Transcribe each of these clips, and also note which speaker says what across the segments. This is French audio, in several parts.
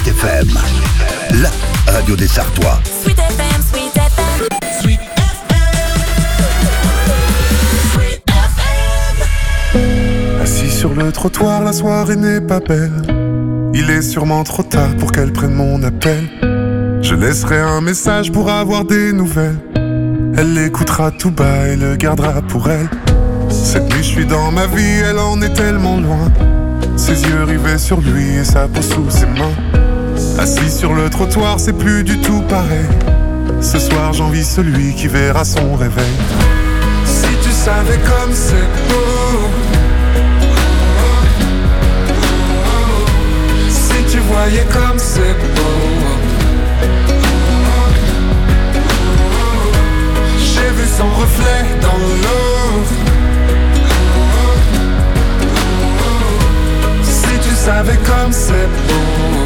Speaker 1: Sweet FM, la radio des Sarthois.
Speaker 2: Sweet FM, Sweet FM, Sweet FM.
Speaker 3: Assis sur le trottoir, la soirée n'est pas belle. Il est sûrement trop tard pour qu'elle prenne mon appel. Je laisserai un message pour avoir des nouvelles. Elle l'écoutera tout bas et le gardera pour elle. Cette nuit je suis dans ma vie, elle en est tellement loin. Ses yeux rivés sur lui et sa peau sous ses mains. Assis sur le trottoir, c'est plus du tout pareil. Ce soir j'envie celui qui verra son réveil. Si tu savais comme c'est beau, si tu voyais comme c'est beau. J'ai vu son reflet dans l'eau. Si tu savais comme c'est beau.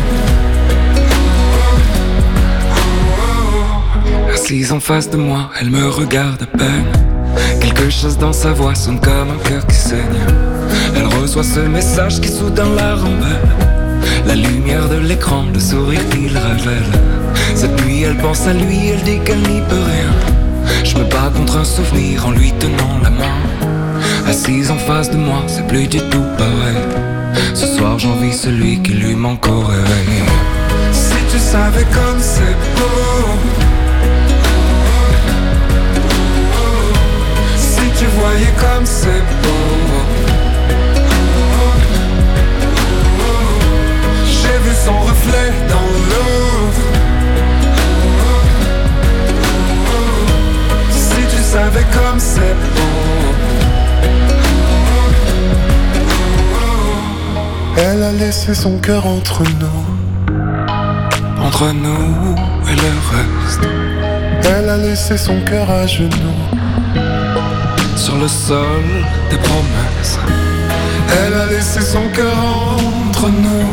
Speaker 4: Assise en face de moi, elle me regarde à peine. Quelque chose dans sa voix sonne comme un cœur qui saigne. Elle reçoit ce message qui soudain la rend belle. La lumière de l'écran, le sourire qu'il révèle. Cette nuit elle pense à lui, elle dit qu'elle n'y peut rien. Je me bats contre un souvenir en lui tenant la main. Assise en face de moi, c'est plus du tout pareil. Ce soir j'envie celui qui lui manque au réveil.
Speaker 3: Si tu savais comme c'est beau. Si tu voyais comme c'est beau. J'ai vu son reflet dans l'eau. Si tu savais comme c'est beau. Elle a laissé son cœur entre nous.
Speaker 4: Entre nous et le reste.
Speaker 3: Elle a laissé son cœur à genoux.
Speaker 4: Sur le sol des promesses.
Speaker 3: Elle a laissé son cœur entre nous.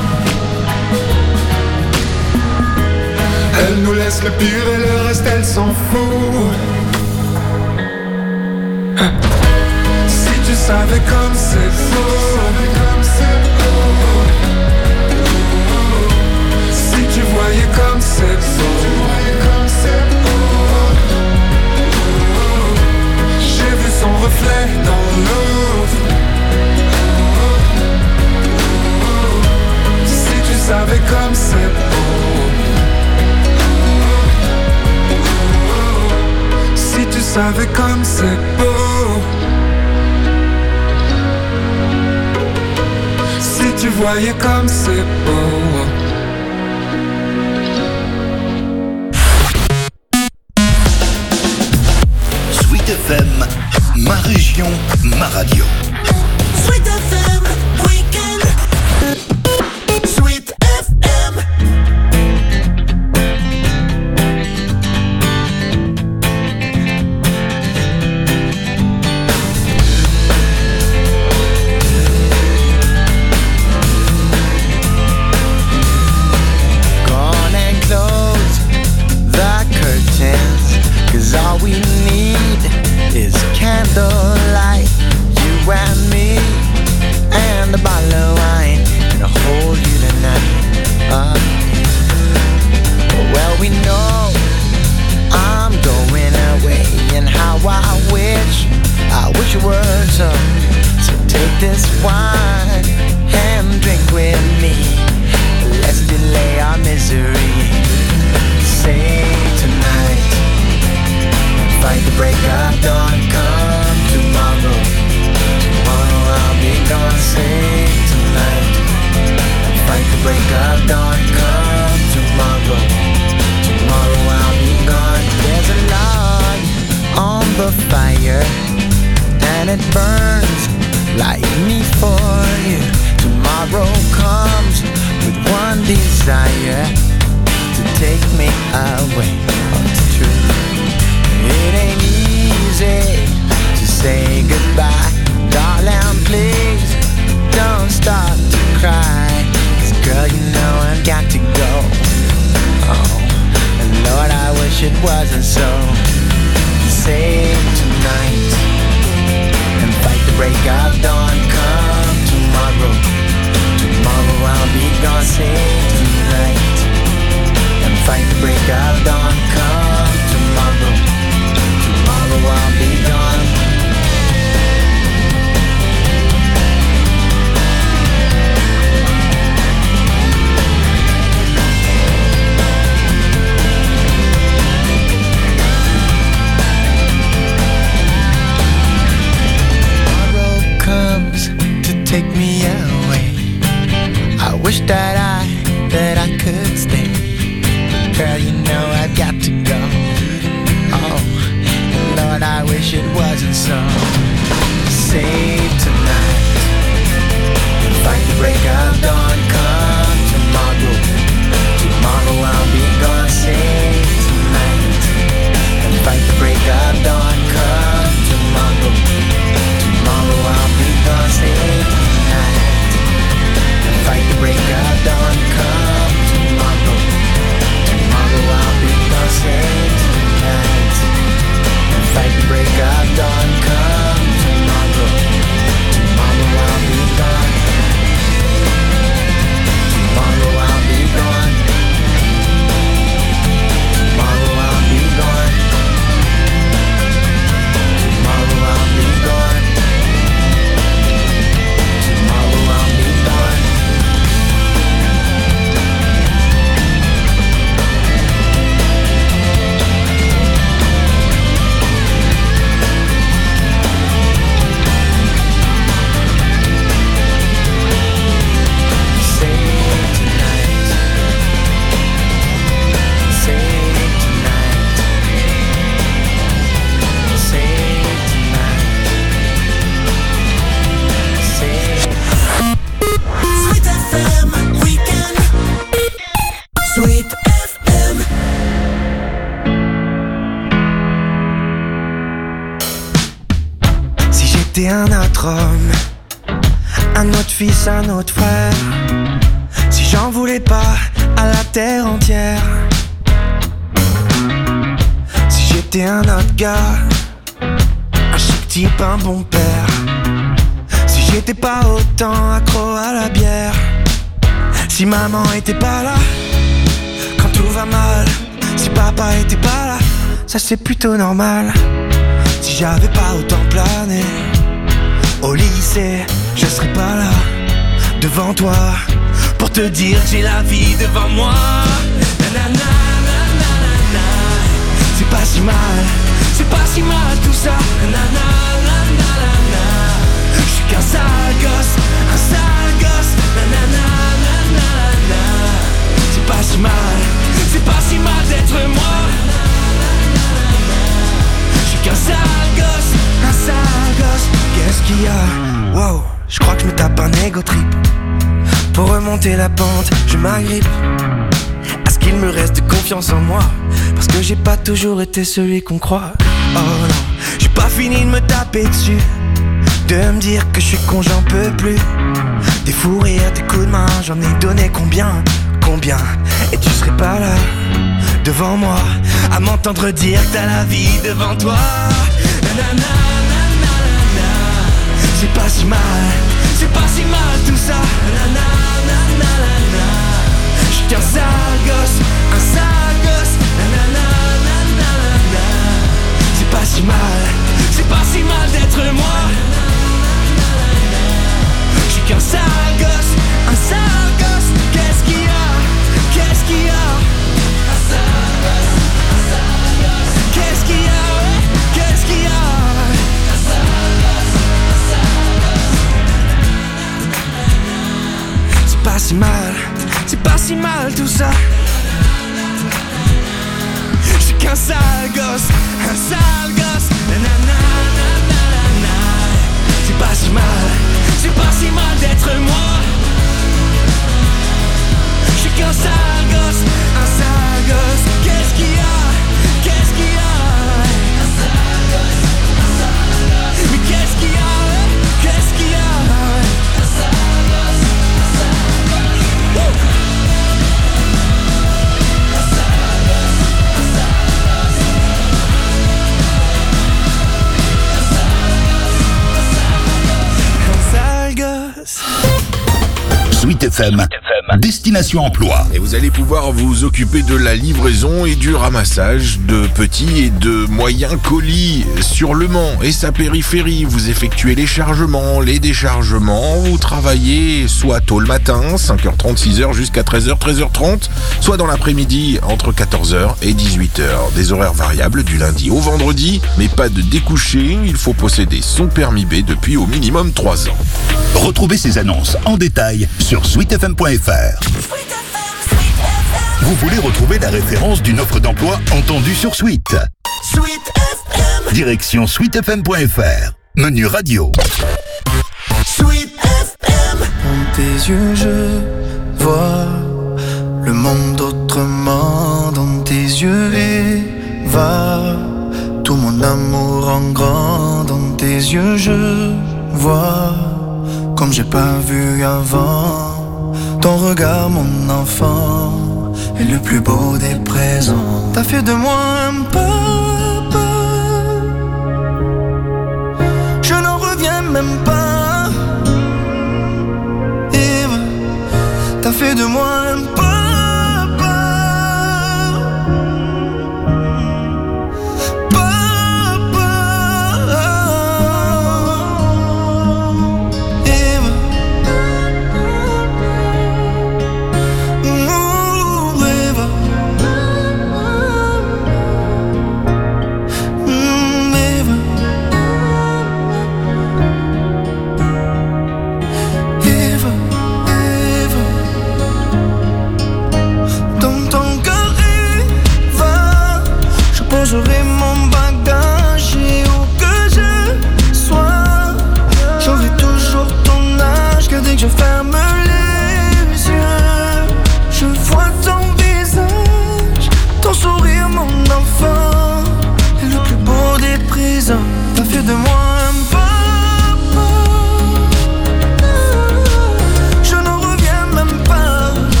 Speaker 3: Elle nous laisse le pire et le reste elle s'en fout. Si tu savais comme c'est beau. Si tu voyais comme c'est beau. J'ai vu son reflet dans l'eau. Si tu savais comme c'est beau. Si tu savais comme c'est beau. Si tu voyais comme c'est beau.
Speaker 1: Sweet FM, ma région, ma radio.
Speaker 2: Sweet FM, Weekend. Sweet FM.
Speaker 5: All we need is candlelight, you and me, and a bottle of wine, and I'll hold you tonight. Well, we know I'm going away, and how I wish you were so take this wine and drink with me. Let's delay our misery. Say tonight. Fight the break of dawn, come tomorrow. Tomorrow I'll be gone, say tonight. Fight the break of dawn, come tomorrow. Tomorrow I'll be gone. There's a log on the fire, and it burns like me for you. Tomorrow comes with one desire, to take me away. Oh, it's true. It ain't easy to say goodbye. Darling, please don't start to cry. 'Cause girl, you know I've got to go. Oh, and Lord, I wish it wasn't so. Save tonight and fight the break of dawn. Come tomorrow. Tomorrow I'll be gone. Save tonight. j'étais un autre homme, un autre fils, un autre frère, si j'en voulais pas à la terre entière, si j'étais un autre gars, un chic type, un bon père, si j'étais pas autant accro à la bière, si maman était pas là quand tout va mal, si papa était pas là, ça c'est plutôt normal. Si j'avais pas autant plané au lycée, je serais pas là devant toi pour te dire que j'ai la vie devant moi. Nanana, nanana, c'est pas si mal, c'est pas si mal tout ça. Nanana, nanana, je suis qu'un sale gosse, un sale gosse. Nanana, nanana, c'est pas si mal, c'est pas si mal d'être moi. Qu'un sale gosse, qu'est-ce qu'il y a? Wow, je crois que je me tape un ego trip. Pour remonter la pente, je m'agrippe à ce qu'il me reste de confiance en moi, parce que j'ai pas toujours été celui qu'on croit. Oh non, j'ai pas fini de me taper dessus, de me dire que je suis con, j'en peux plus. Des fous rires, des coups de main, j'en ai donné combien? Et tu serais pas là devant moi à m'entendre dire que t'as la vie devant toi. Nanana, nanana, c'est pas si mal, c'est pas si mal tout ça. Nanana, nanana, je suis qu'un sale gosse, un sale gosse. Nanana, nanana, c'est pas si mal, c'est pas si mal d'être moi. Je suis qu'un sale gosse, un sale gosse. Qu'est-ce qu'il y a? Qu'est-ce qu'il y a? Qu'est-ce qu'il y a? Qu'est-ce qu'il y a? C'est pas si mal, c'est pas si mal tout ça. Je suis qu'un sale gosse, un sale gosse. Nanana, nanana, c'est pas si mal, c'est pas si mal d'être moi. Je suis qu'un sale gosse, un sale gosse. Qu'est-ce qu'il y a? Qu'est-ce qu'il y a? Mais qu'est-ce qu'il y a? Qu'est-ce qu'il y a? Un sale gosse.
Speaker 1: Sweet FM, Destination Emploi.
Speaker 6: Et vous allez pouvoir vous occuper de la livraison et du ramassage de petits et de moyens colis sur Le Mans et sa périphérie. Vous effectuez les chargements, les déchargements, vous travaillez soit tôt le matin, 5h30, 6h jusqu'à 13h, 13h30, soit dans l'après-midi entre 14h et 18h. Des horaires variables du lundi au vendredi, mais pas de découché, il faut posséder son permis B depuis au minimum 3 ans.
Speaker 1: Retrouvez ces annonces en détail sur sweetfm.fr. Vous voulez retrouver la référence d'une offre d'emploi entendue sur Sweet.
Speaker 2: Sweet FM.
Speaker 1: Direction sweetfm.fr. Menu radio.
Speaker 2: Sweet FM.
Speaker 5: Dans tes yeux je vois le monde autrement. Dans tes yeux va tout mon amour en grand. Dans tes yeux je vois comme j'ai pas vu avant. Ton regard, mon enfant, est le plus beau des présents. T'as fait de moi un papa, je n'en reviens même pas. Eve, t'as fait de moi un papa.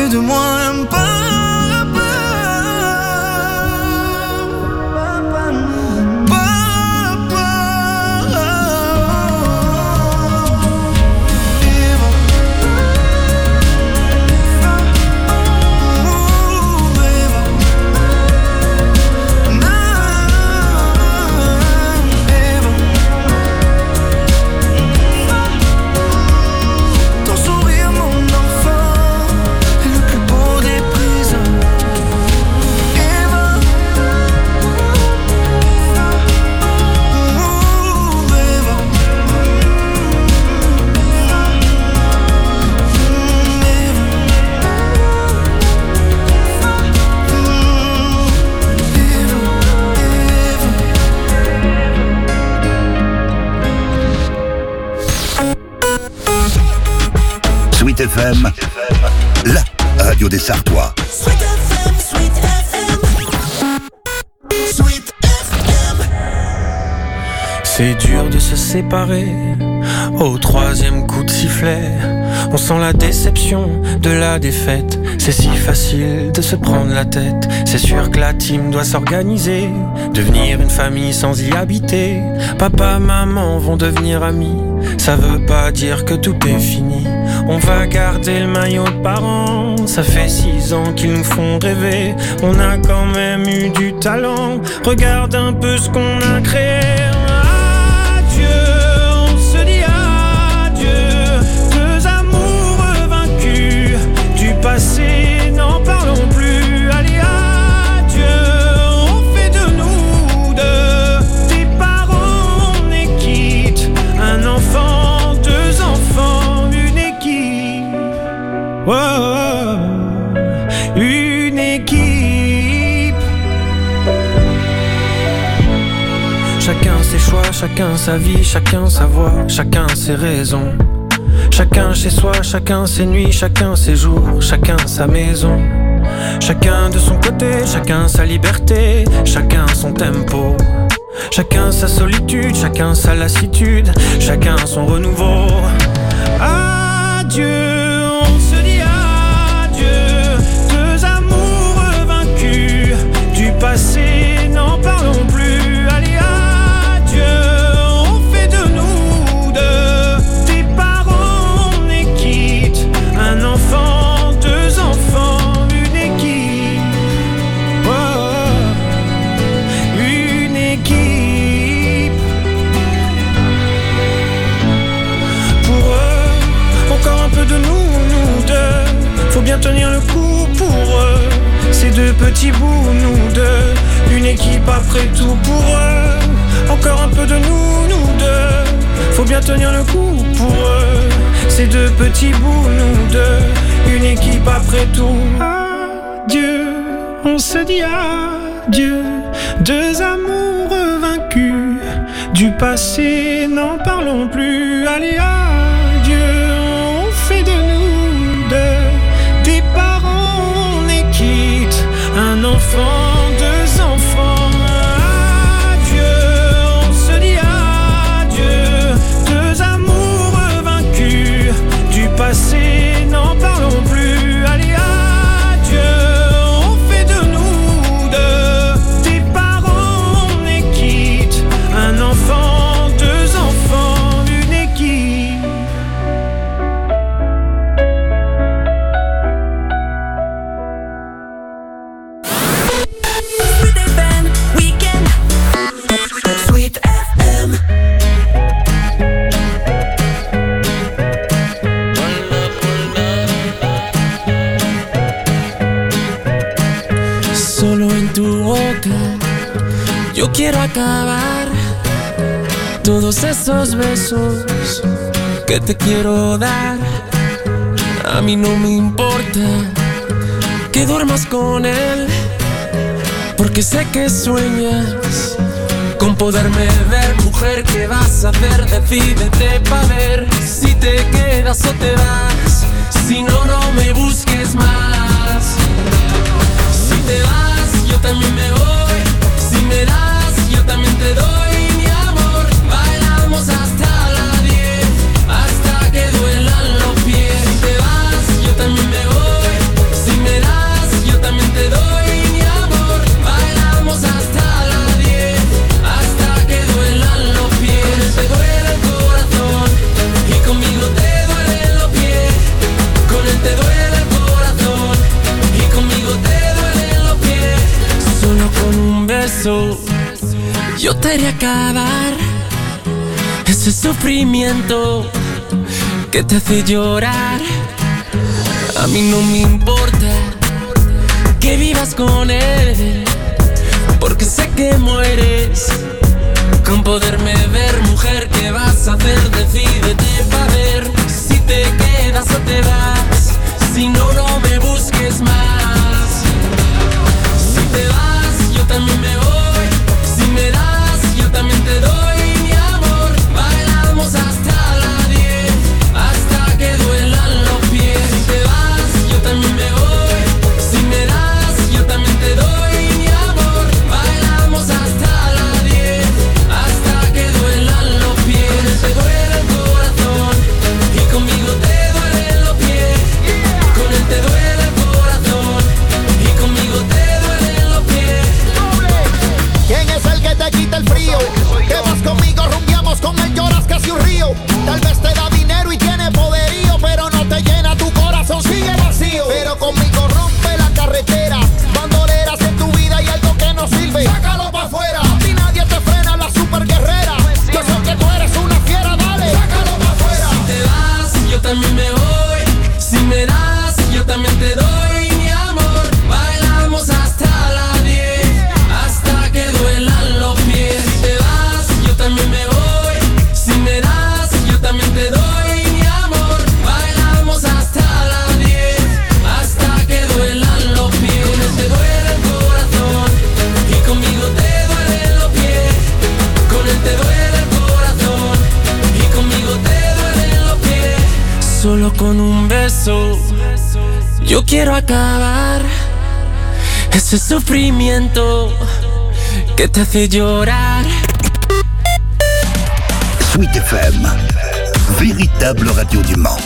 Speaker 7: de moi un peu.
Speaker 1: Sweet FM, la radio des Sartois.
Speaker 2: Sweet FM, Sweet FM, Sweet FM.
Speaker 8: C'est dur de se séparer au troisième coup de sifflet. On sent la déception de la défaite. C'est si facile de se prendre la tête. C'est sûr que la team doit s'organiser, devenir une famille sans y habiter. Papa, maman vont devenir amis. Ça veut pas dire que tout est fini. On va garder le maillot de parents. Ça fait 6 ans qu'ils nous font rêver. On a quand même eu du talent. Regarde un peu ce qu'on a créé. Adieu, on se dit adieu. Deux amoureux vaincus. Du passé, n'en parlons plus. Allez, adieu, on fait de nous deux des parents, on est quitte. Un enfant, deux enfants, une équipe. Oh, une équipe. Chacun ses choix, chacun sa vie, chacun sa voix, chacun ses raisons. Chacun chez soi, chacun ses nuits, chacun ses jours, chacun sa maison. Chacun de son côté, chacun sa liberté, chacun son tempo. Chacun sa solitude, chacun sa lassitude, chacun son renouveau. Adieu, on se dit adieu. Deux amoureux vaincus. Du passé, n'en parlons plus. Allez, adieu, on fait de nous deux des parents, on est quitte. Un enfant, deux enfants, une équipe. Oh, une équipe. Pour eux, encore un peu de nous deux. Faut bien tenir le coup pour eux. Ces deux petits bouts, nous deux. Une équipe après tout pour eux. Encore un peu de nous deux. Faut bien tenir le coup pour eux. Ces deux petits bouts, nous deux. Une équipe après tout. Adieu, on se dit adieu. Deux amoureux vaincus. Du passé, n'en parlons plus. Allez, adieu, on fait de nous deux des parents, on est quitte. Un enfant, deux enfants. Adieu, on se dit adieu. Deux amoureux vaincus. Du passé, n'en parlons plus. Allez, adieu, on fait de nous deux des parents, on est quitte. Un enfant, deux enfants, une équipe.
Speaker 2: Sweet FM, weekend. Sweet FM.
Speaker 9: Solo en tu boca yo quiero acabar todos esos besos que te quiero dar. A mí no me importa que duermas con él, porque sé que sueñas con poderme ver. Mujer, ¿qué vas a hacer? Decídete pa' ver si te quedas o te vas. Si no, no me busques más. Si te vas, yo también me voy. Si me das, yo también te doy. Mi amor, bailamos hasta las 10, hasta que duelan los pies. Si te vas, yo también me voy. Si podría acabar ese sufrimiento que te hace llorar. A mí no me importa que vivas con él, porque sé que mueres con poderme ver. Mujer, ¿qué vas a hacer? Decídete pa' ver si te quedas o te vas. Si no, no me busques más. Si te vas, yo también me voy. Si me das, yo también te doy mi amor. Bailamos hasta las 10, hasta que duelan los pies. Si te vas, yo también me voy. Si me das, yo también te doy mi amor. Bailamos hasta las 10, hasta que duelan los pies. Te duele el corazón y conmigo te duelen los pies. Con él te duele el corazón y conmigo te duelen los pies.
Speaker 7: ¿Quién es el que te quita el frío? Que vas conmigo, rumbiamos, con él lloras casi un río. Tal vez te da dinero y tiene poderío, pero no te llena, tu corazón sigue vacío. Pero conmigo rompe la carretera, bandoleras en tu vida y algo que no sirve, sácalo pa' afuera. Si nadie te frena, la super guerrera. Yo sé que tú eres una fiera, dale, sácalo pa' afuera.
Speaker 9: Si te vas, yo también me voy. Si me das, yo también te doy mi amor. Bailamos hasta las 10, hasta que duelan los pies. Si te vas, yo también me voy. Si me das, yo también te doy mi amor. Bailamos hasta las 10, hasta que duelan los pies. Con él te duele el corazón y conmigo te duelen los pies. Con él te duele el corazón y conmigo te duelen los pies. Solo con un beso yo quiero acabar ese sufrimiento que te hace llorar.
Speaker 1: Sweet FM, véritable radio du Mans.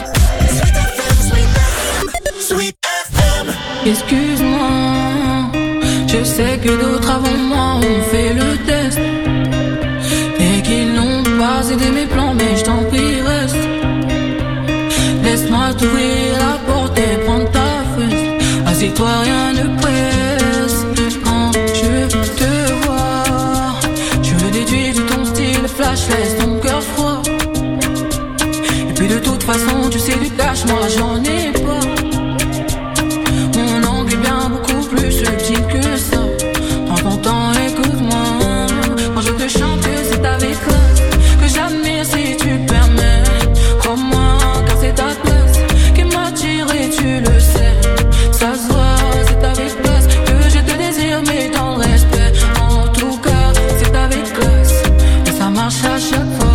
Speaker 2: Sweet FM.
Speaker 10: Excuse-moi, je sais que d'autres avant moi ont fait le test et qu'ils n'ont pas aidé mes plans, mais je t'en prie reste. Laisse-moi t'ouvrir la porte et prendre ta fesse. Assieds-toi, rien ne presse. Quand je te vois, je me déduis de ton style flash, laisse ton cœur froid. Et puis de toute façon, tu sais du cash, moi j'en ai pas. Mon angle est bien beaucoup plus subtil que ça. Prends ton temps, écoute-moi. Quand je te chante, c'est avec classe que j'admire si tu permets. Crois-moi, car c'est ta classe qui m'attire et tu le sais. Ça se voit, c'est avec classe que je te désire, mais dans le respect. En tout cas, c'est avec classe et ça marche à chaque fois.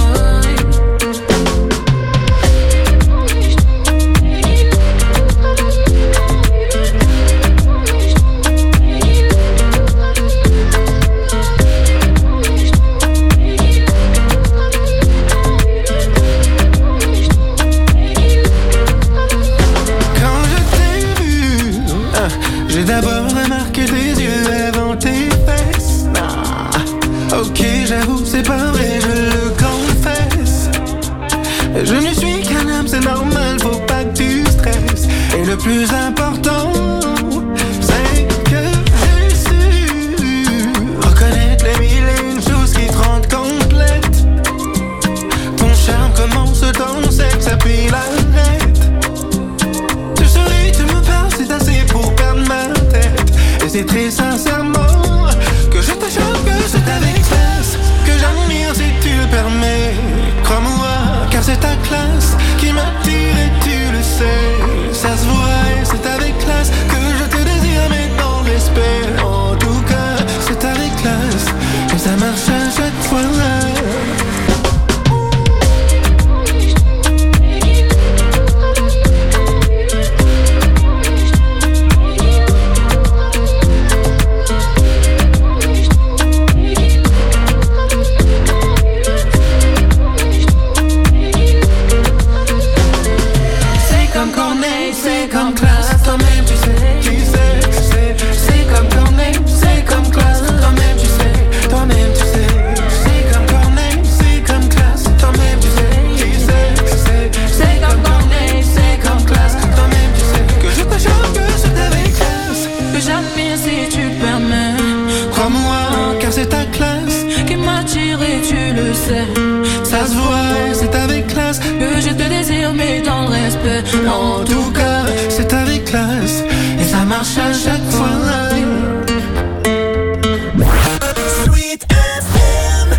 Speaker 8: J'ai d'abord remarqué tes yeux avant tes fesses. Ah, ok, j'avoue, c'est pas vrai, je le confesse. Je ne suis qu'un homme, c'est normal, faut pas que tu stresses. Et le plus important, c'est que j'ai su reconnaître les mille et une choses qui te rendent complète. Ton charme commence ton sexe, puis l'arrête. Tu souris, tu me parles, c'est assez pour perdre ma tête. Et c'est très sincèrement que je te choque, que c'est avec classe que j'admire si tu le permets. Crois-moi, car c'est ta classe qui m'attire et tu le sais. Ça se voit et c'est avec classe que je te désire, mais dans le respect. En tout cas, c'est avec classe et ça marche à chaque fois.
Speaker 10: Comme quand le sais. Ça se voit, c'est avec classe que je te désire, mais dans le respect. En tout cas, c'est avec classe et ça marche à chaque fois.
Speaker 2: Sweet FM.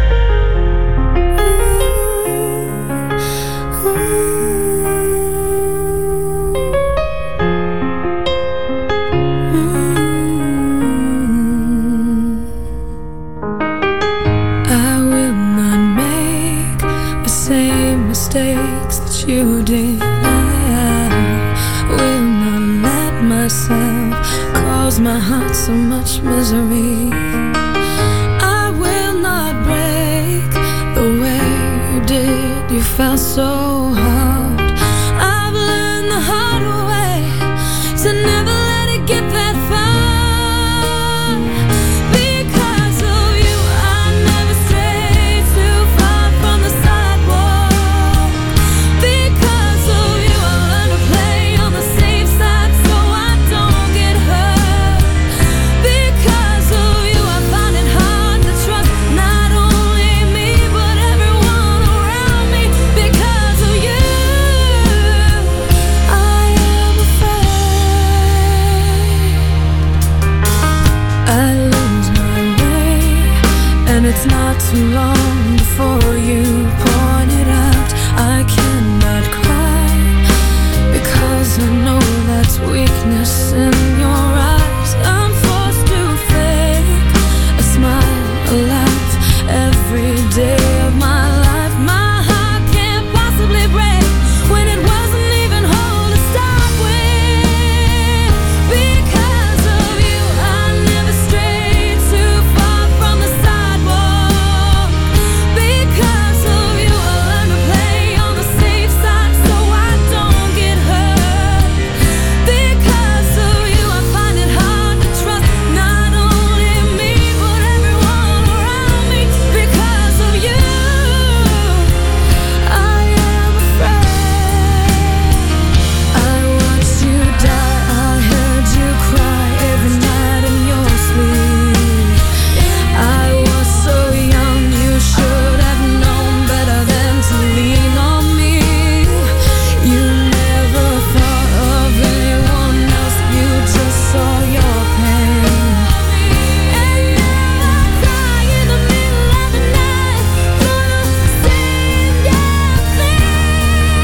Speaker 10: I will not make the same mistakes that you did. I will not let myself cause my heart so much misery. I will not break the way you did. You felt so hard. I've learned the hard way to never let it get that far. Because of you, I never stray too far from the sidewalk. Because of you, I learned to play on the safe side so I don't get hurt. Because of you, I find it hard to trust not only me but everyone around me. Because of you, I am afraid I lose my way, and it's not too long before you point it out. I cannot cry because I know that's weakness in your eyes. I'm forced to fake a smile, a laugh every day of my life. My heart can't possibly break when it wasn't even whole to start with. Because of you, I never strayed too far from the sidewalk. Because of you, I learned to play on the safe side so I don't get hurt. Because of you, I find it hard to trust not only me but everyone around me. Because of you, I am afraid. I watched you die, I heard you cry every night in your sleep. I was so young, you should have known better than to lean on me. You never thought of anyone else, you just saw your pain. And now I cry in the middle of the night for the same damn thing.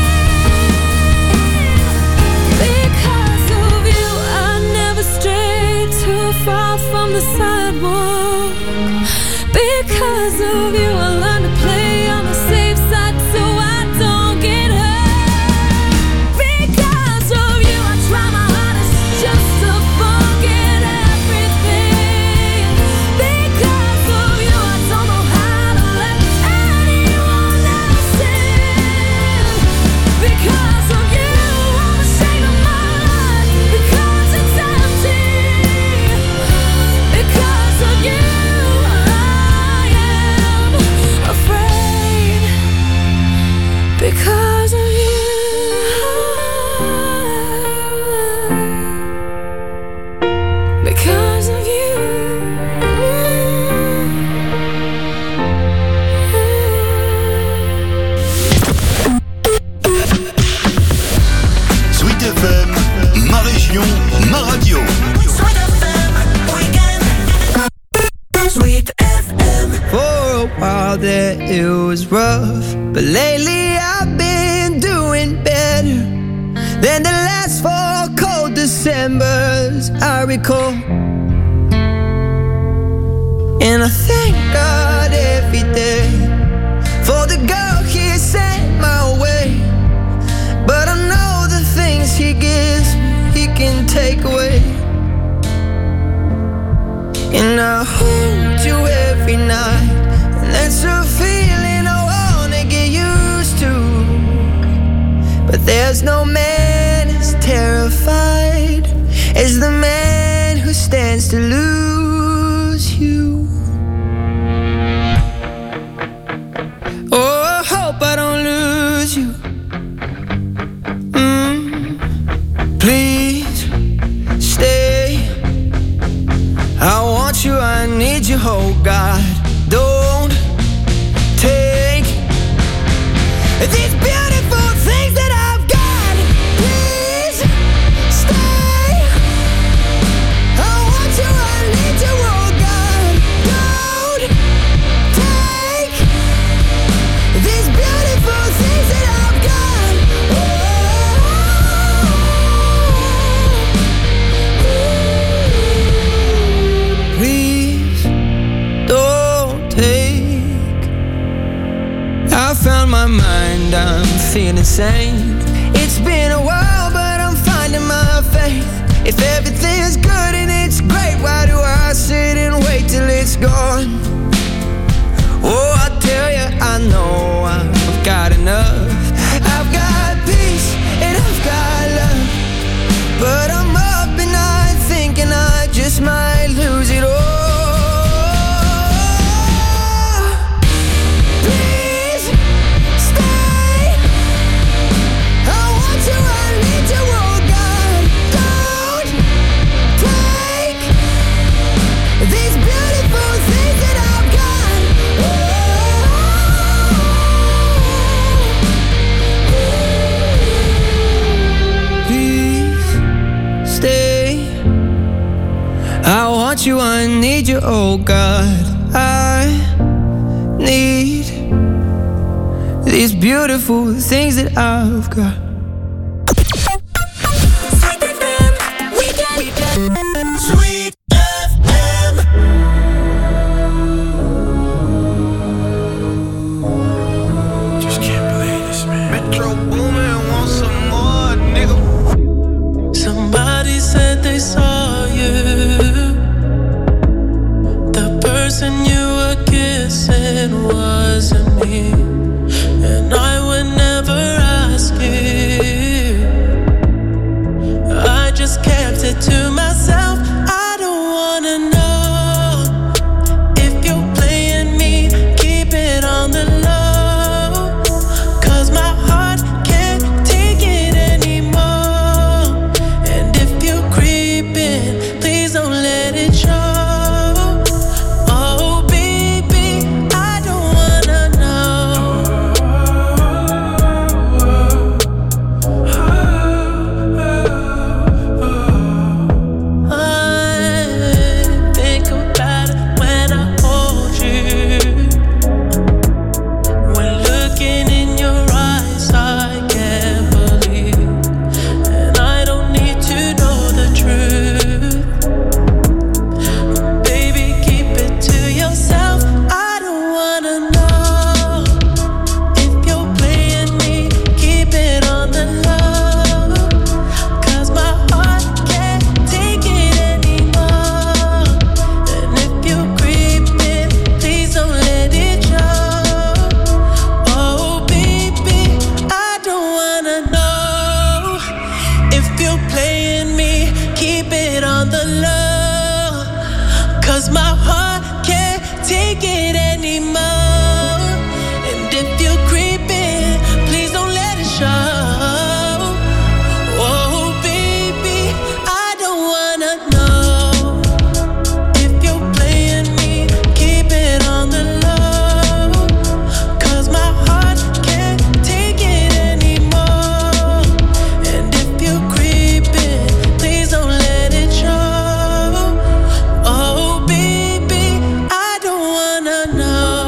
Speaker 10: Because of you, I never strayed too far from the sidewalk. Because of you, I learned to play on the safe side so I don't get hurt. Because of you, I try my hardest just to forget everything. Because of you, I don't know how to let anyone else in. Because of you, I'm ashamed of my life because it's empty. Because of you, I am afraid. Because of you, because of you.
Speaker 1: Sweet FM, ma région, ma radio.
Speaker 2: Sweet FM Weekend. Sweet FM.
Speaker 5: For a while there it was rough, but lately I've been doing better than the last 4 cold Decembers I recall. And I thank God every day for the girl He sent my way. But I know the things He gives me, He can take away. And I hold you every night, and that's a feeling I wanna get used to. But there's no man as terrified as the man who stands to lose you.
Speaker 9: I found my mind, I'm feeling sane. It's been a while, but I'm finding my faith. If everything's good and it's great, why do I sit and wait till it's gone? Oh, I tell you, I know I've got enough. I've got peace and I've got love, but I'm up at night thinking I just might lose it all. Please stay. I want you, I need you, oh God. Don't take these beautiful things that I've got. Please stay. I want you, I need you, oh God. I need these beautiful things that I've got.
Speaker 2: Sweet FM.
Speaker 6: Just can't believe this, man. Metro Boomin want some more, nigga.
Speaker 9: Somebody said they saw you. The person you were kissing wasn't me, and I would never ask you. I just kept it to myself. I don't wanna know if you're playing me. Keep it on the low, 'cause my heart can't take it anymore. And if you're creeping, please don't let it show. Oh baby, I don't wanna know. I think about it when I hold you. When looking in your eyes, I can't believe, and I don't need to know the truth. Baby, keep it to yourself. I don't wanna know if you're playing me. Keep it on the low, 'cause my heart can't take it anymore. And if you're creeping, please don't let it show. Oh baby, I don't wanna know if you're playing me. Keep it on the low, 'cause my heart can't take it anymore. And if you're creeping, please don't let it show. Oh baby, I don't wanna know if you're playing me. Keep it on the low, 'cause my heart can't take it anymore. And if you're creeping, please don't let it show. Oh baby, I don't wanna know.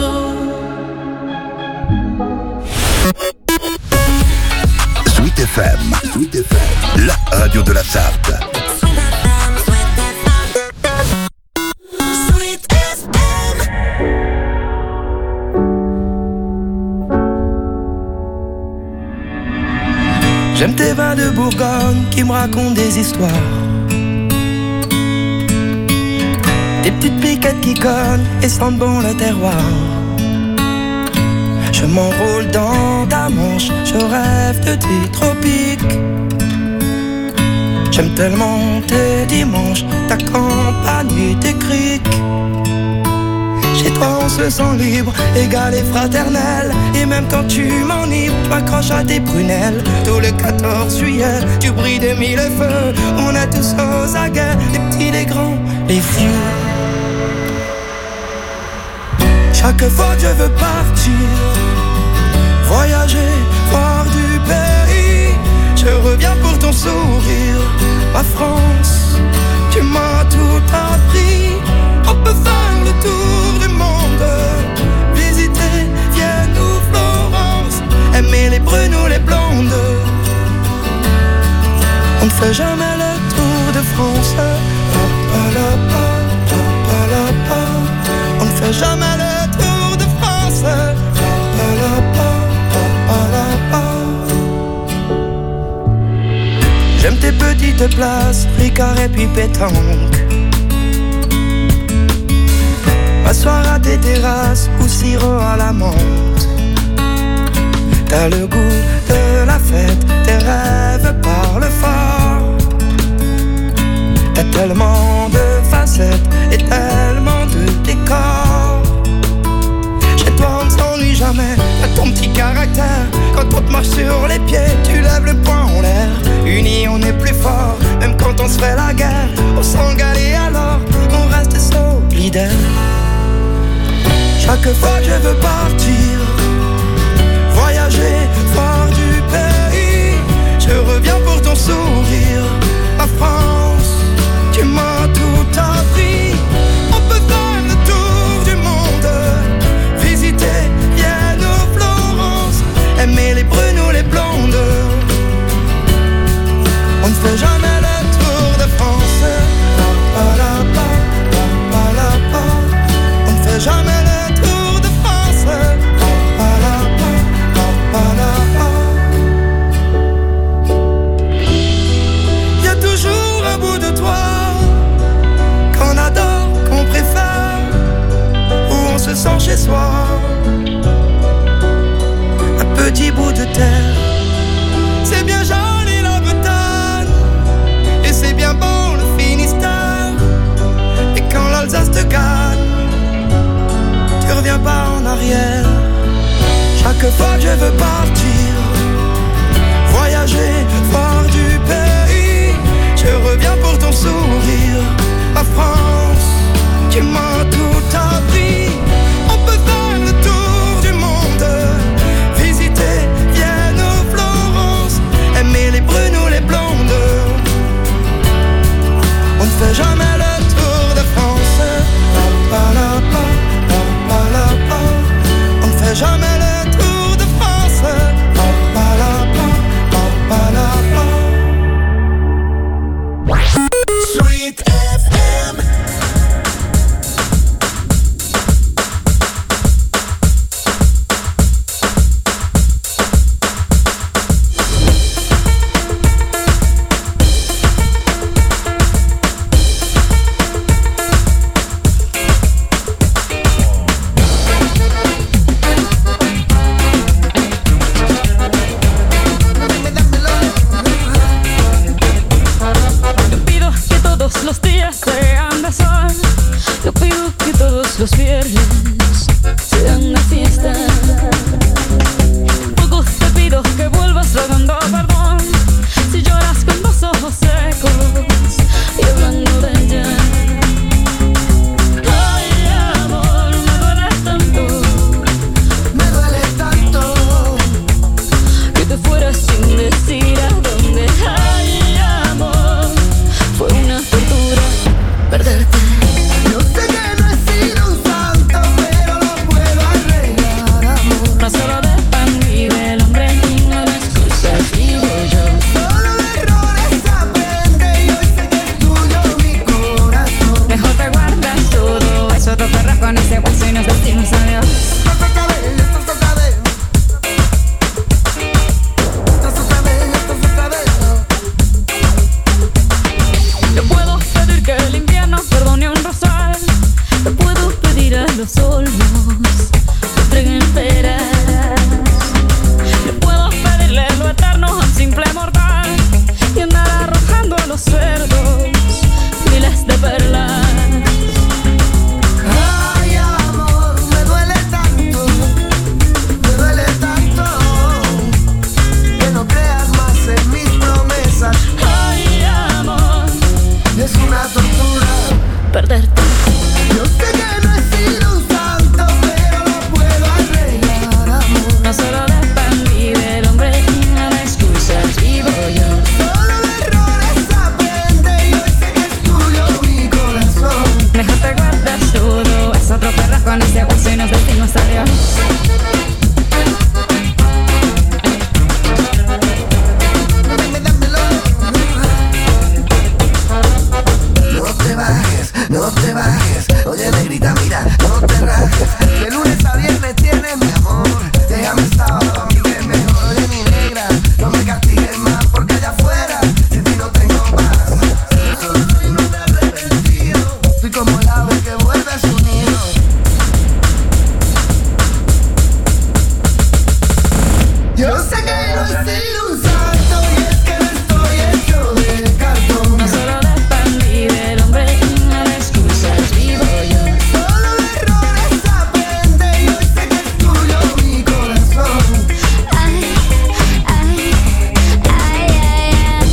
Speaker 1: Sweet FM, la radio de la Sarthe.
Speaker 2: Sweet FM.
Speaker 9: J'aime tes vins de Bourgogne qui me racontent des histoires. Des petites piquettes qui cognent et sentent bon le terroir. Je m'enroule dans ta manche, je rêve de tes tropiques. J'aime tellement tes dimanches, ta campagne et tes criques. Chez toi on se sent libre, égal et fraternel. Et même quand tu m'enivres, tu m'accroches à tes prunelles. Tout le 14 juillet, tu brilles de mille feux. On est tous aux aguets, les petits, les grands, les vieux. Chaque fois je veux partir, voyager, voir du pays. Je reviens pour ton sourire, ma France, tu m'as tout appris. On peut faire le tour du monde, visiter Vienne ou Florence, aimer les brunes ou les blondes. On ne fait jamais le tour de France. On ne fait jamais le tour de France.
Speaker 11: tu te places, Ricard et puis pétanque. M'asseoir à des terrasses ou sirop à la menthe. T'as le goût de la fête, tes rêves parlent fort. T'as tellement de facettes et tellement de décors. Chez toi on ne s'ennuie jamais, t'as ton petit caractère. Quand on te marche sur les pieds, tu lèves le poing en l'air. Unis on est plus fort, même quand on se fait la guerre. On s'engale et alors, on reste solidaire. Chaque fois que je veux partir, voyager, voir du pays, je reviens pour ton sourire. La France, tu m'as tout appris. On peut faire le tour du monde, visiter Vienne ou Florence, aimer les brunes ou les blondes. On ne fait jamais le tour de France. On ne fait jamais le tour de France. Y a toujours un bout de toi qu'on adore, qu'on préfère, où on se sent chez soi. Un petit bout de terre. C'est bien joli la Bretagne, et c'est bien bon le Finistère. Et quand l'Alsace te gagne, tu reviens pas en arrière. Chaque fois que je veux partir, voyager, voir du pays, je reviens pour ton sourire. La France, tu m'as tout appris. On peut faire le tour du monde, visiter Vienne ou Florence, aimer les brunes ou les blondes. On ne fait jamais le tour de France. On ne fait jamais le tour de France.
Speaker 2: Sweet FM.
Speaker 7: Yo sé que no he sido un santo y es que no estoy hecho de cartón.
Speaker 10: No solo de pan vive el hombre y no de excusas vivo yo.
Speaker 7: Solo de errores aprende y hoy sé que es tuyo mi corazón.
Speaker 10: Ay, ay, ay, ay,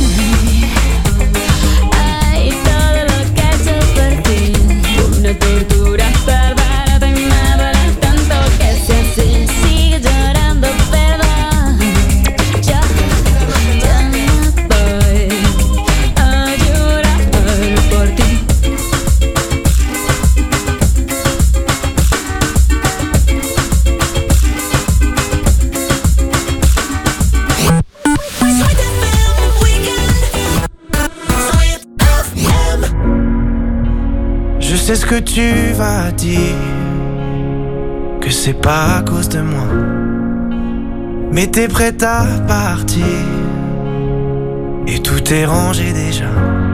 Speaker 10: ay. Ay, todo lo que he hecho por ti. Una tortura bárbara y me duele tanto que si así sigue llorando, perdón. Yo no voy a llorar por ti.
Speaker 2: Sweet FM Weekend. Sweet FM.
Speaker 5: Je sais ce que tu vas dire, que c'est pas à cause de moi. Mais t'es prête à partir, et tout est rangé déjà.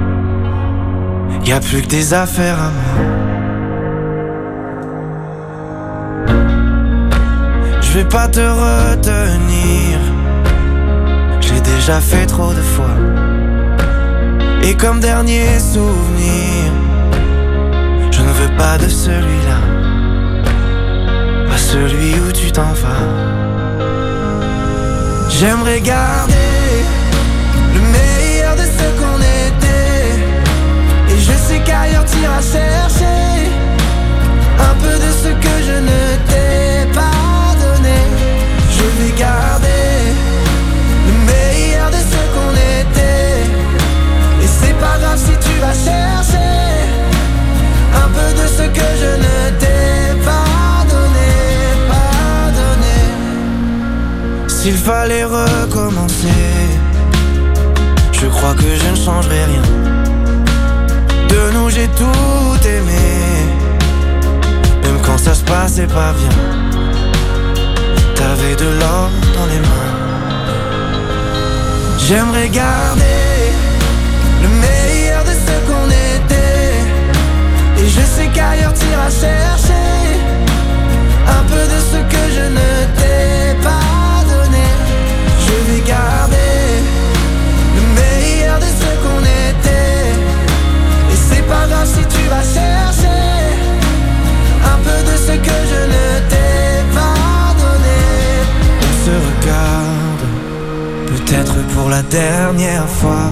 Speaker 5: Y'a plus que des affaires à moi. Je vais pas te retenir, j'ai déjà fait trop de fois. Et comme dernier souvenir, je ne veux pas de celui-là, pas celui où tu t'en vas. J'aimerais garder le meilleur de ce qu'on était, et je sais qu'ailleurs t'iras chercher un peu de ce que je ne t'ai pas donné. Je vais garder le meilleur de ce qu'on était, et c'est pas grave si tu vas chercher un peu de ce que je ne t'ai pas donné, pas donné. S'il fallait recommencer, je crois que je ne changerai rien. De nous j'ai tout aimé, même quand ça se passait pas bien. T'avais de l'or dans les mains. J'aimerais garder le meilleur de ce qu'on était, et je sais qu'ailleurs t'iras chercher un peu de ce que je ne t'ai pas donné. Je vais garder le meilleur de ce qu'on était, et c'est pas grave si tu vas chercher un peu de ce que je ne t'ai pas donné. On se regarde, peut-être pour la dernière fois,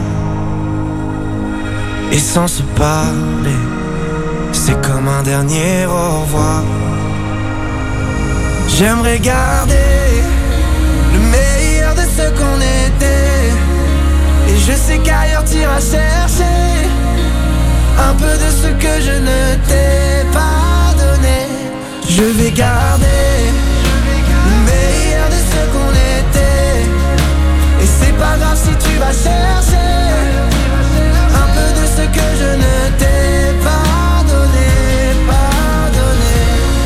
Speaker 5: et sans se parler, c'est comme un dernier au revoir. J'aimerais garder le meilleur de ce qu'on était, et je sais qu'ailleurs t'iras chercher un peu de ce que je ne t'ai pas donné. Je vais garder le meilleur de ce qu'on était, et c'est pas grave si tu vas chercher un peu de ce que je ne t'ai pas donné, pas donné.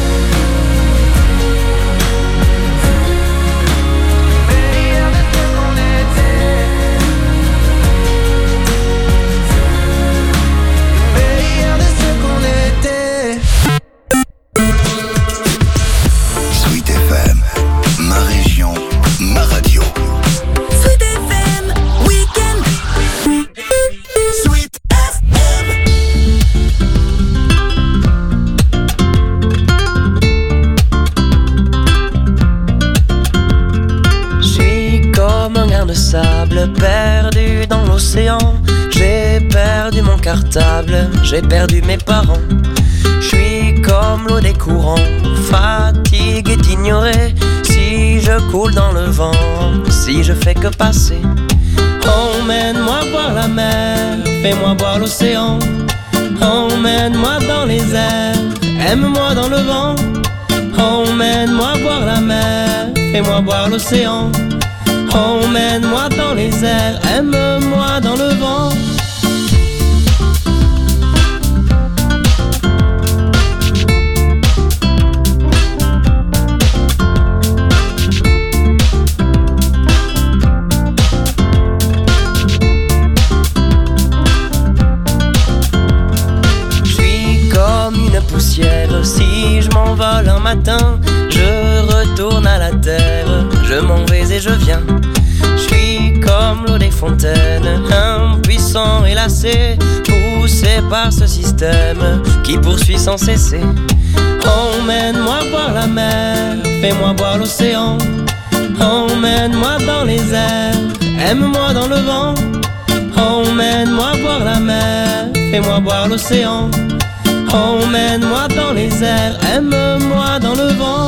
Speaker 5: Le meilleur de ce qu'on était, le meilleur de ce qu'on était.
Speaker 1: Sweet FM, ma région, ma radio.
Speaker 2: Sweet FM Weekend. Sweet FM.
Speaker 5: Je suis comme un grain de sable perdu dans l'océan. J'ai perdu mon cartable, j'ai perdu mes parents. Je suis comme l'eau des courants, fatigué d'ignorer si je coule dans le vent, si je fais que passer. Emmène-moi voir la mer, fais-moi voir l'océan. Emmène-moi dans les airs, aime-moi dans le vent. Emmène-moi voir la mer, fais-moi voir l'océan. Emmène-moi dans les airs, aime-moi dans le vent. Si je m'envole un matin, je retourne à la terre.
Speaker 12: je m'en vais et je viens. Je suis comme l'eau des fontaines, impuissant et lassé, poussé par ce système qui poursuit sans cesser. Emmène-moi voir la mer, fais-moi boire l'océan. Emmène-moi dans les airs, aime-moi dans le vent. Emmène-moi voir la mer, fais-moi boire l'océan. Emmène-moi dans les airs, aime-moi dans le vent.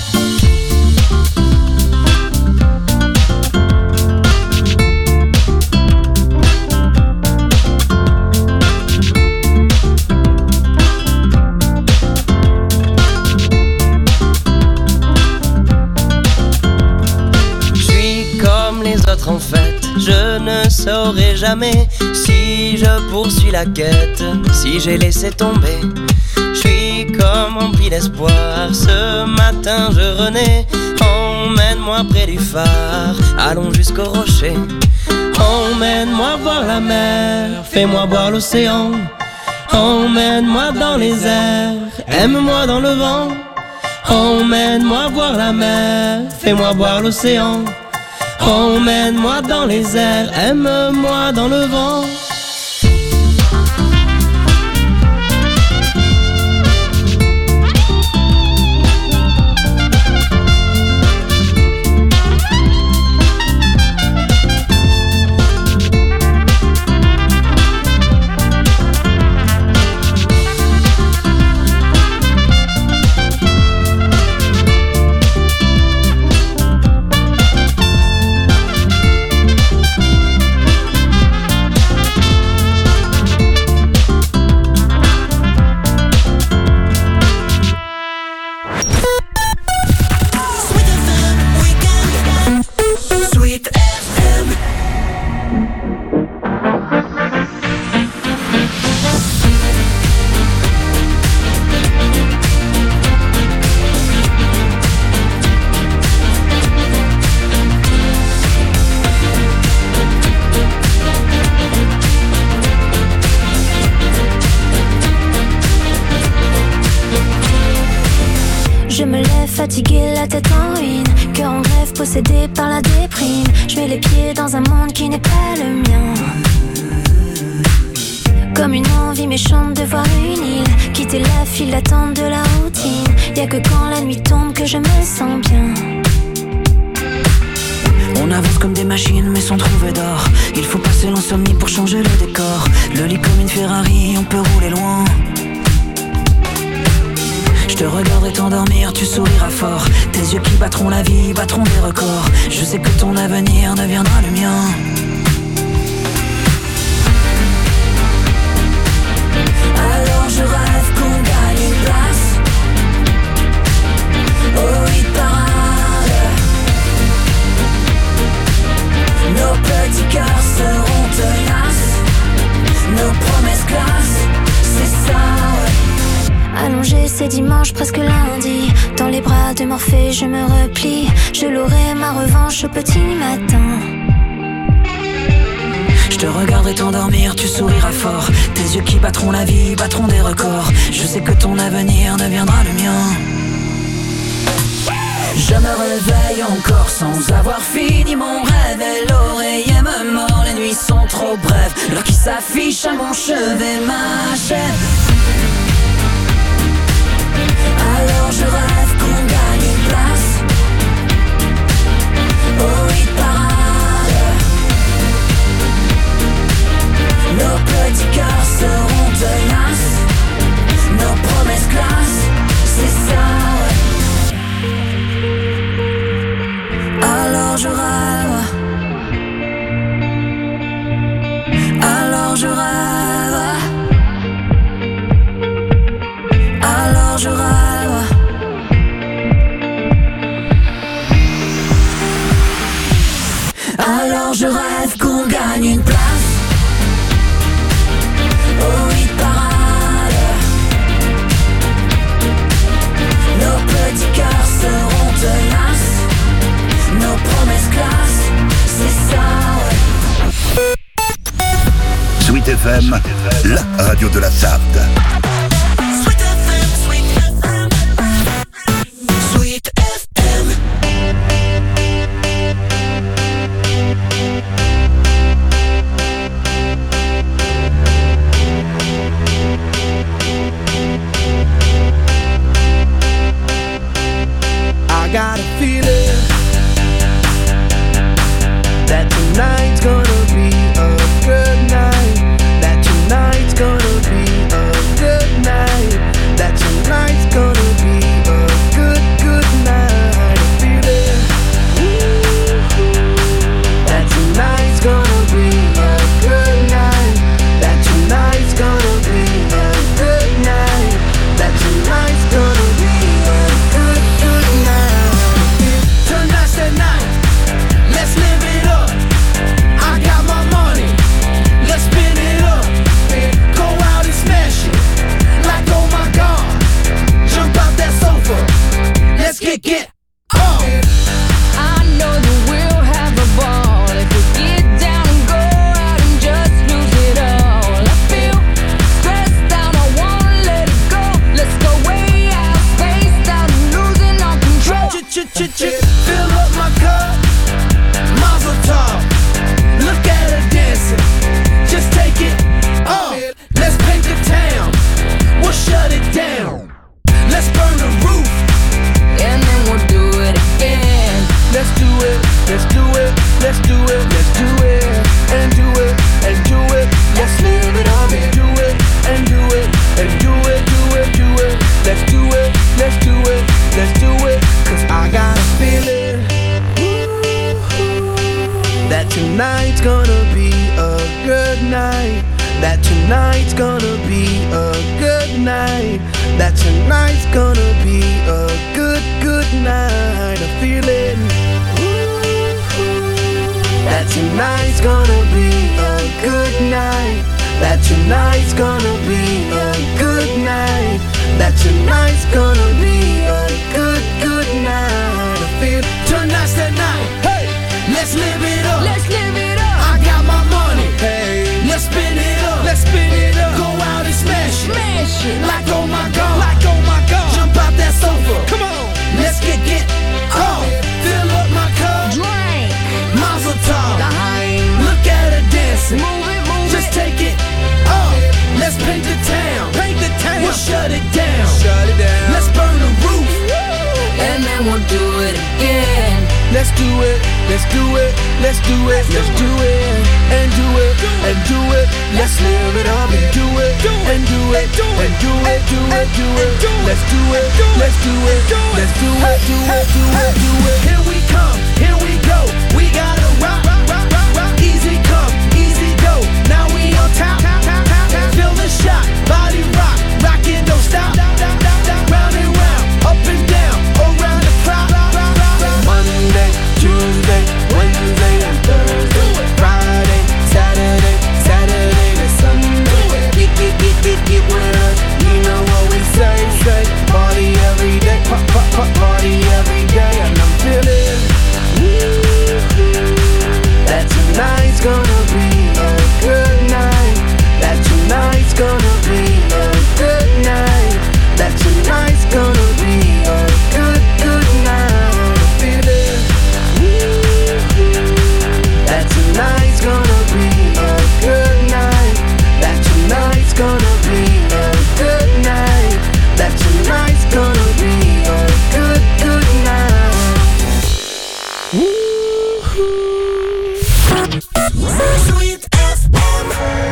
Speaker 12: En fait, je ne saurai jamais si je poursuis la quête, si j'ai laissé tomber. Je suis comme rempli d'espoir, ce matin je renais. Emmène-moi près du phare, allons jusqu'au rocher. Emmène-moi voir la mer, fais-moi boire l'océan. Emmène-moi dans les airs, aime-moi dans le vent. Emmène-moi voir la mer, fais-moi boire l'océan. Emmène-moi dans les airs, aime-moi dans le vent.
Speaker 13: Fatigué, la tête en ruine, cœur en grève, possédé par la déprime. Je mets les pieds dans un monde qui n'est pas le mien. Comme une envie méchante de voir une île, quitter la file d'attente de la routine. Y'a que quand la nuit tombe que je me sens bien.
Speaker 14: On avance comme des machines mais sans trouver d'or. Il faut passer l'insomnie pour changer le décor. Le lit comme une Ferrari, on peut rouler loin. Je te regarderai t'endormir, tu souriras fort. Tes yeux qui battront la vie, battront des records. Je sais que ton avenir deviendra le mien. Alors je rêve qu'on gagne une place au hit parade. Nos petits cœurs seront tenaces, nos promesses classe, c'est ça, ouais. Allongé, c'est dimanche, presque lundi. Dans les bras de Morphée, je me replie. Je l'aurai ma revanche au petit matin. Je te regarderai t'endormir, tu souriras fort. Tes yeux qui battront la vie, battront des records. Je sais que ton avenir deviendra le mien. Je me réveille encore sans avoir fini mon rêve. Et l'oreiller me mord, les nuits sont trop brèves. L'heure qui s'affiche à mon chevet m'achève. Alors je rêve qu'on gagne une place au hit parade. Nos petits cœurs seront tenaces, nos promesses classe, c'est ça, ouais. Alors je rêve. Alors je rêve. Alors je rêve. Alors je rêve qu'on gagne une place au hit parade. Nos petits cœurs seront tenaces, nos promesses classe, c'est ça, ouais.
Speaker 1: Sweet FM, la radio de la Sarthe.
Speaker 15: fill up my cup. Mazel tov. Look at her dancing. Just take it off. Let's paint the town. We'll shut it down. Let's burn the roof.
Speaker 10: And then we'll do it again.
Speaker 15: Let's do it. Let's do it. Let's do it. Let's do it. And do it. And do it. Let's live it up and do it. And do it. And do it. Do it. Do it. Let's do it. Let's do it. Let's do it. Cause I got a feeling that tonight's gonna be a good night. That tonight's gonna be a good night. That tonight's gonna be a good, good night. A feeling that tonight's gonna be a good night. That tonight's gonna be a good night. That tonight's gonna be a good, good night. I feel tonight's the night. Hey, let's live it up.
Speaker 10: Let's live it up.
Speaker 15: I got my money. Hey, let's spin it up. Let's spin it up. Go out and smash it.
Speaker 10: Smash it.
Speaker 15: Like oh my god. Like oh my god. Jump out that sofa. Come on. Let's get on. Fill up my cup.
Speaker 10: Drink.
Speaker 15: Mazel tov.
Speaker 10: Daheim.
Speaker 15: Look at her dancing.
Speaker 10: Move it, move
Speaker 15: Just
Speaker 10: it.
Speaker 15: take it off. Let's paint the town. Paint the town. We'll shut it down. Shut it down. Let's burn the roof.
Speaker 10: And then we'll do it again.
Speaker 15: Let's do it. Let's do it. Let's do it. Let's do it. And do it. And do it. Let's live it up and do it. And do it. And do it. Do it. Do it. Let's do it. Let's do it. Let's do it. Do it. Do it. Do it. Here we come. Here we go. We gotta rock. Easy come. Easy go. Now we on top. Feel the shot. Body rock. Rockin', don't stop. Round and round. Up and down. Around the clock. Monday, Tuesday, Wednesday, and Thursday. Friday, Saturday, Saturday to Sunday. Get with us. You know what we say. Party every day. Party every day. And I'm feeling that tonight's gonna be a good night. That tonight's gonna be a good night. That tonight's gonna be a good, good night. I'm feeling that tonight's gonna be a good night. That tonight's gonna be a good night. That tonight's gonna be a good, good night.
Speaker 2: Sweet FM.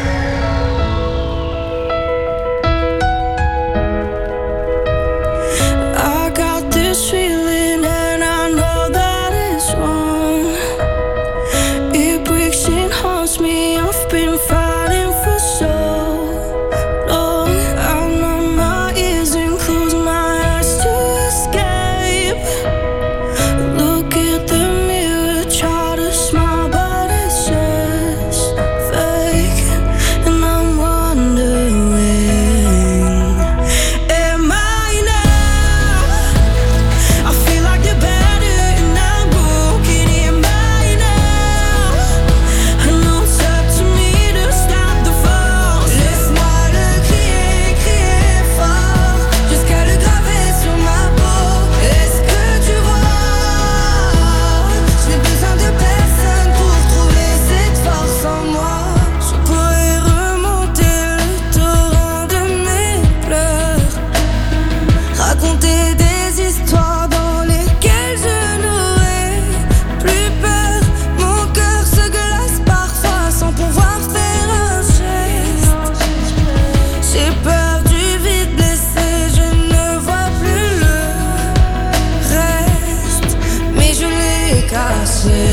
Speaker 8: I got this feeling and I know that it's wrong. It breaks and haunts me. I've been fighting for so long. I numb my ears and close my eyes to escape. Look at the mirror, try to smile, but it's just fake. And I'm wondering, am I now? I feel like the better and I'm broken. Am I now? I know it's up to me to stop the fall. Laisse-moi le crier, crier fort, jusqu'à le graver sur ma peau. Est-ce que tu vois? Je n'ai besoin de personne pour trouver cette force en moi. Je pourrais remonter le torrent de mes pleurs, raconter des histoires dans lesquelles je n'aurais plus peur. Mon cœur se glace parfois sans pouvoir faire un geste. J'ai peur du vide blessé, je ne vois plus le reste, mais je l'ai caché.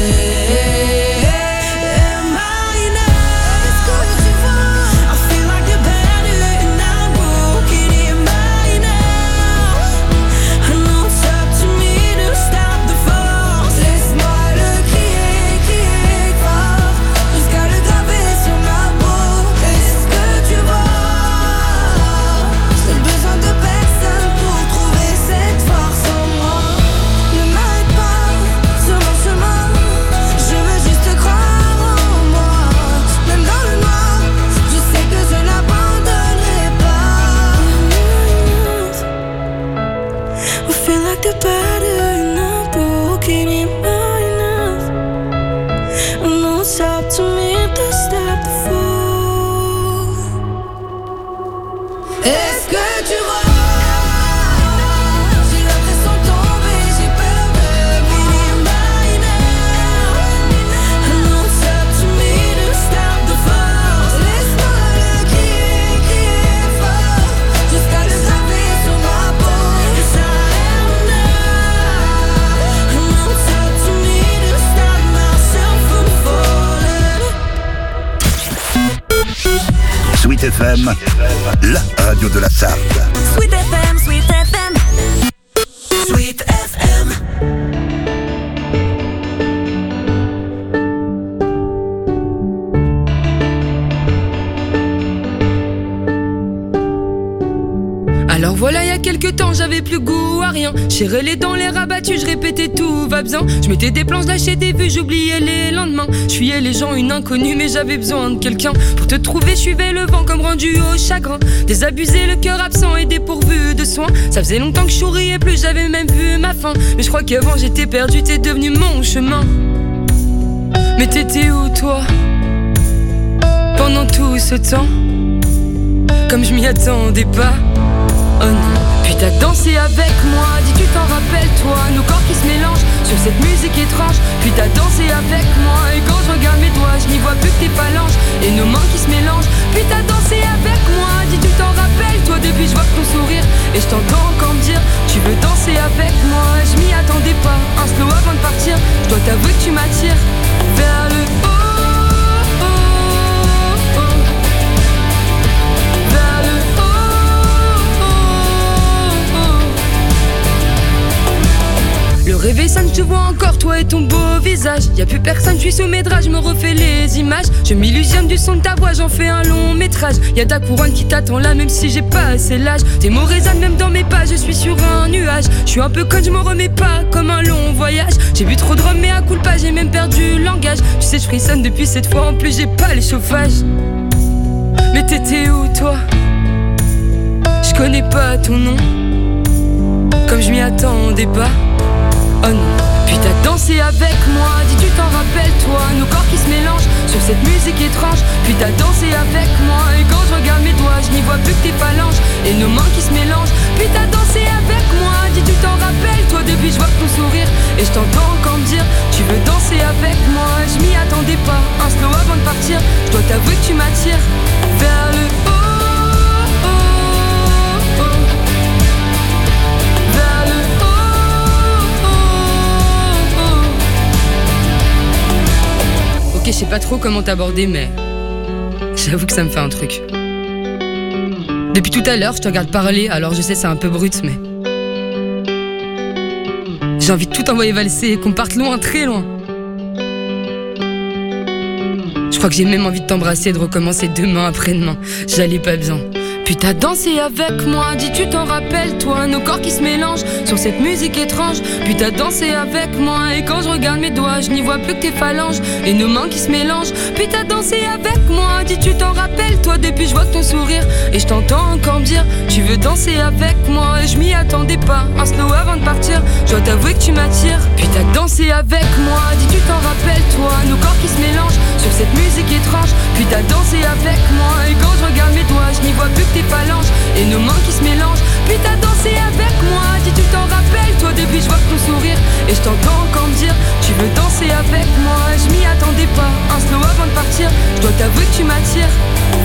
Speaker 8: Am I now? Est-ce que tu vois? I feel like the better and I'm broken. Am I now? I know it's up to me to stop the force. Laisse-moi le crier, crier fort, jusqu'à le graver sur ma peau. Est-ce que tu vois? J'ai besoin de personne pour trouver cette force en moi. Ne m'arrête pas sur mon chemin.
Speaker 1: FM, la radio de la Sarthe.
Speaker 2: Sweet FM, Sweet FM. Sweet FM.
Speaker 16: Alors voilà, il y a quelques temps, j'avais plus goût à rien. Serrais les dents, les rabattus, je répétais tout va bien. Je mettais des planches, lâchais des vues, j'oubliais les lendemains. Je fuyais les gens, une inconnue, mais j'avais besoin de quelqu'un. Pour te trouver, je suivais le vent comme rendu au chagrin. Désabusé, le cœur absent et dépourvu de soins. Ça faisait longtemps que je souriais plus, j'avais même vu ma fin. Mais je crois qu'avant j'étais perdu, t'es devenu mon chemin. Mais t'étais où toi pendant tout ce temps? Comme je m'y attendais pas. Oh non, puis t'as dansé avec moi, dis tu t'en rappelles toi, nos corps qui se mélangent sur cette musique étrange. Puis t'as dansé avec moi, et quand je regarde mes doigts, je n'y vois plus que tes phalanges et nos mains qui se mélangent. Puis t'as dansé avec moi, dis tu t'en rappelles toi, depuis je vois ton sourire et je t'entends encore me dire tu veux danser avec moi. Je m'y attendais pas, un slow avant de partir, je dois t'avouer que tu m'attires vers le haut. Le réveil sonne, je te vois encore, toi et ton beau visage. Y'a plus personne, je suis sous mes draps, je me refais les images. Je m'illusionne du son de ta voix, j'en fais un long métrage. Y'a ta couronne qui t'attend là, même si j'ai pas assez l'âge. Tes mots résonnent même dans mes pas, je suis sur un nuage. Je suis un peu conne, je m'en remets pas, comme un long voyage. J'ai bu trop de rhum, mais à coup de pas, j'ai même perdu le langage. Tu sais, je frissonne depuis cette fois, en plus j'ai pas les chauffages. Mais t'étais où toi? Je connais pas ton nom, comme je m'y attendais pas. Oh non, puis t'as dansé avec moi, dis tu t'en rappelles toi, nos corps qui se mélangent sur cette musique étrange. Puis t'as dansé avec moi, et quand je regarde mes doigts, je n'y vois plus que tes phalanges et nos mains qui se mélangent. Puis t'as dansé avec moi, dis tu t'en rappelles toi, depuis je vois ton sourire et je t'entends encore me dire tu veux danser avec moi. Je m'y attendais pas, un slow avant de partir, je dois t'avouer que tu m'attires vers le haut. Je sais pas trop comment t'aborder, mais j'avoue que ça me fait un truc. Depuis tout à l'heure, je te regarde parler, alors je sais c'est un peu brut, mais j'ai envie de tout envoyer valser et qu'on parte loin, très loin. Je crois que j'ai même envie de t'embrasser et de recommencer demain après-demain. J'allais pas bien. Puis t'as dansé avec moi, dis tu t'en rappelles toi, nos corps qui se mélangent sur cette musique étrange. Puis t'as dansé avec moi, et quand je regarde mes doigts, je n'y vois plus que tes phalanges et nos mains qui se mélangent. Puis t'as dansé avec moi, dis tu t'en rappelles toi, depuis je vois ton sourire et je t'entends encore me dire tu veux danser avec moi. Et je m'y attendais pas, un slow avant de partir, je dois t'avouer que tu m'attires. Puis t'as dansé avec moi, dis tu t'en rappelles toi, nos corps qui se mélangent sur cette musique étrange. Puis t'as dansé avec moi, et quand je regarde mes doigts, je n'y vois plus que tes phalanges et nos mains qui se mélangent. Puis t'as dansé avec moi, dis tu t'en rappelles toi, depuis je vois ton sourire et je t'entends encore me dire tu veux danser avec moi. Je m'y attendais pas, un slow avant de partir, je dois t'avouer que tu m'attires